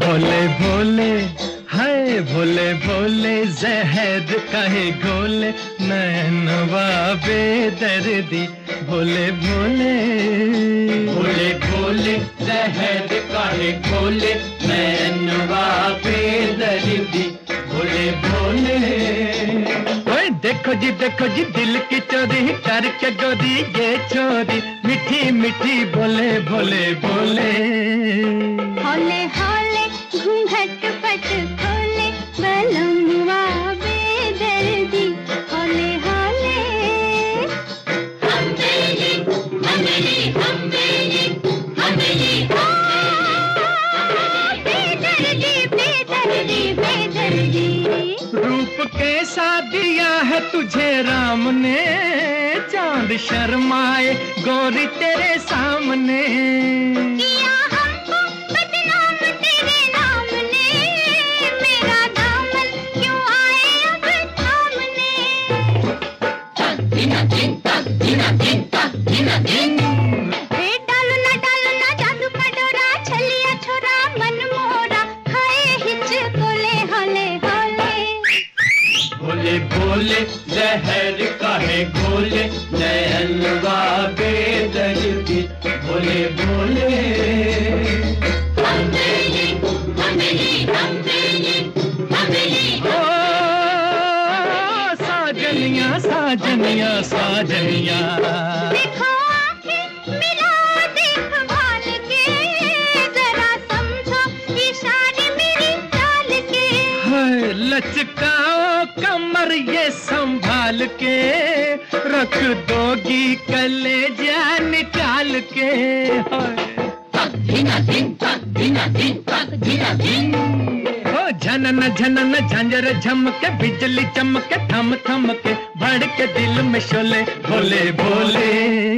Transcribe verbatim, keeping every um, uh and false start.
भोले भोले हाय भोले भोले जहर काहे घोले नैनवा बेदर्दी भोले भोले भोले भोले जहर काहे घोले नैनवा बेदर्दी भोले भोले। ओए देखो जी देखो जी दिल की चोरी करके गोरी ये छोरी मीठी मीठी बोले भोले भोले। हौले हौले घूंघट पट खोले बलमुआ बेदर्दी हौले हौले। हम्बेली हम्बेली हम्बेली हम्बेली बेदर्दी बेदर्दी बेदर्दी। रूप कैसा दिया है तुझे राम ने चांद शर्माए गोरी तेरे सामने। किया हमको बदनाम तेरे नाम ने मेरा दामन क्यों आए अब सामने। तक दिना दिन तक दिना दिन तक दिना दिन। हे डालो ना डालो ना जादू का डोरा छलिया छोरा मन मोरा खाए हिच कोले हौले हौले। भोले भोले जहर काहे घोले नैनवा बेदर्दी भोले भोले। हम्बेली हम्बेली हम्बेली हम्बेली। ओ साजनिया साजनिया साजनिया। देखो आंखें मिला देख भाल के जरा समझो इशारे मेरी चाल के। हाय लचकाओ कमर ये संभाल के रख दोगी कलेजा निकाल के। हाय तक दिना दिन तक दिना दिन तक दिना दिन। ओ झनन झनन झंझर झमके बिजली चमके थम थम के भड़के दिल में शोले भोले भोले।